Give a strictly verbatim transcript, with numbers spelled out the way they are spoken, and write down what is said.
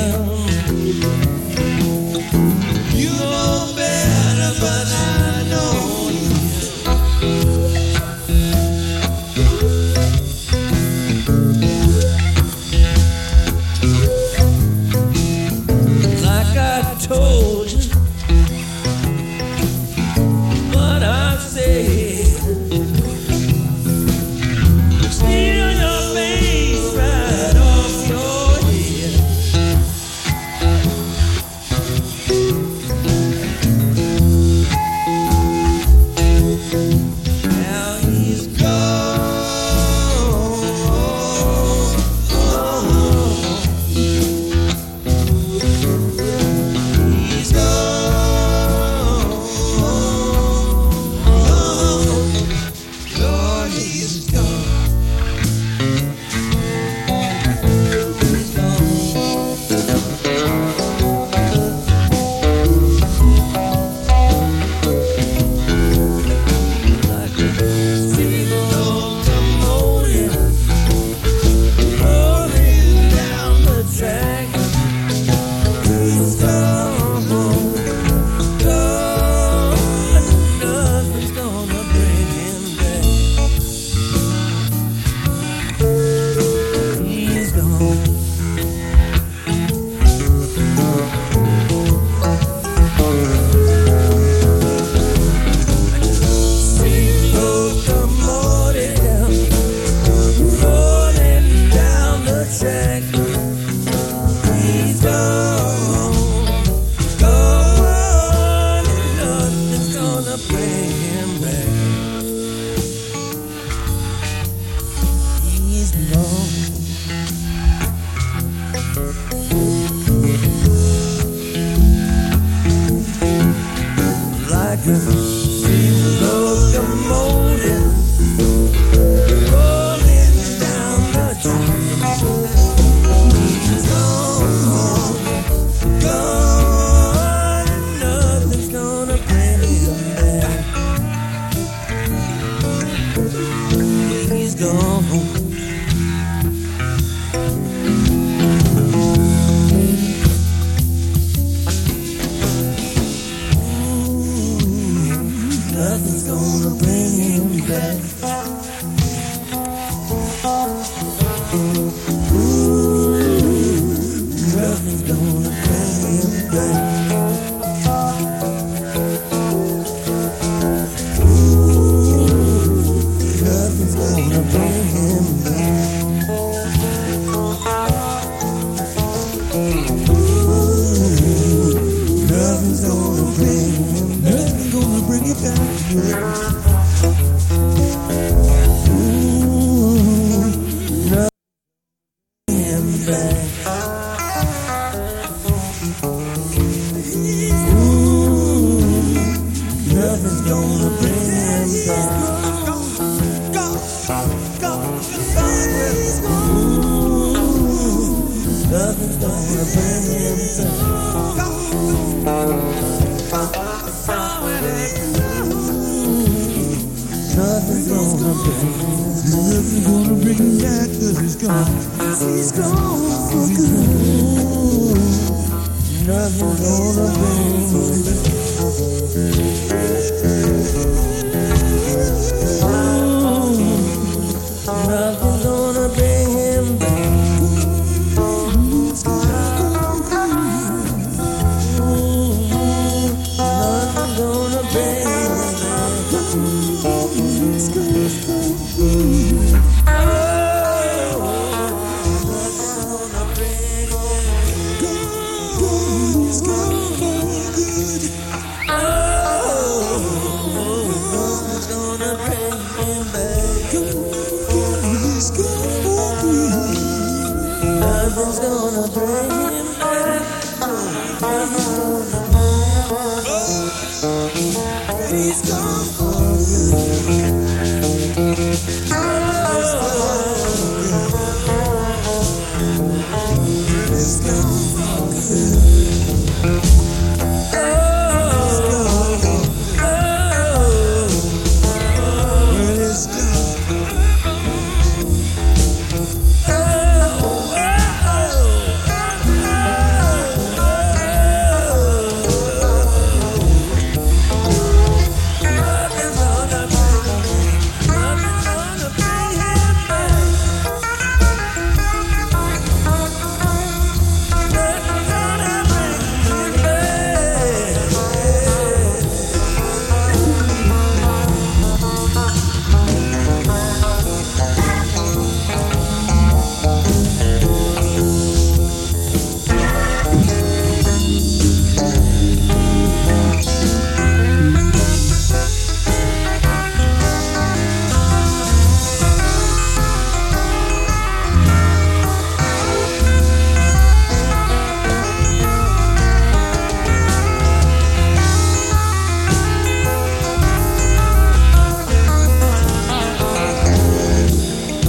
You know better, but I know like I told you what I said. Steal your face right off your head. Now he's gone. He's gone. Lord, he's gone. Like a steam locomotive rolling down the track. He's gone, gone, and nothing's gonna bring him back. He's gone. Nothing's gonna bring him back. Ooh, nothing's gonna bring him back. Ooh, nothing's gonna bring him back. Ooh, nothing's gonna bring him back. Nothing's gonna bring it back. Ooh, nothing him back. Ooh, nothing's gonna bring him back. Ooh, nothing's gonna bring him Nothing's gonna bring him Nothing's gonna bring him back, cause he's gone. He's gone. He's gone. Nothing's gonna bring him back. Nothing's gonna bring him back. Nothing's gonna bring him back. He's gone for good. He's gone for good.